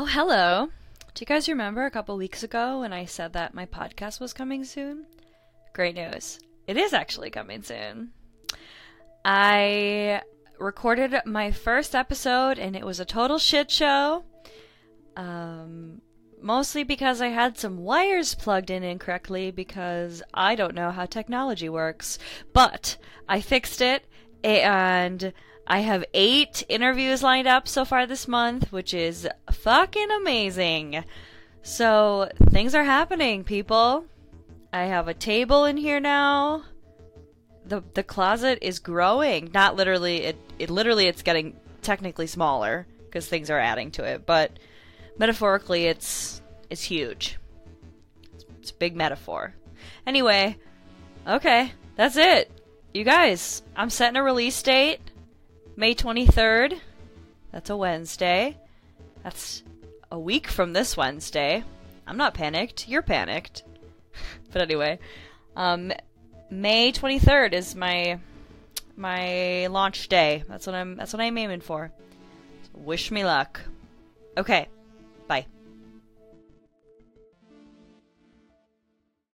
Oh, hello. Do you guys remember a couple weeks ago when I said that my podcast was coming soon? Great news. It is actually coming soon. I recorded my first episode and it was a total shit show. Mostly because I had some wires plugged in incorrectly because I don't know how technology works. But I fixed it and I have 8 interviews lined up so far this month, which is fucking amazing. So things are happening, people. I have a table in here now. The closet is growing. Not literally, it's getting technically smaller because things are adding to it, but metaphorically it's huge. It's a big metaphor. Anyway, okay, that's it. You guys, I'm setting a release date. May 23rd. That's a Wednesday. That's a week from this Wednesday. I'm not panicked. You're panicked. But anyway, May 23rd is my launch day. That's what I'm aiming for. So wish me luck. Okay. Bye.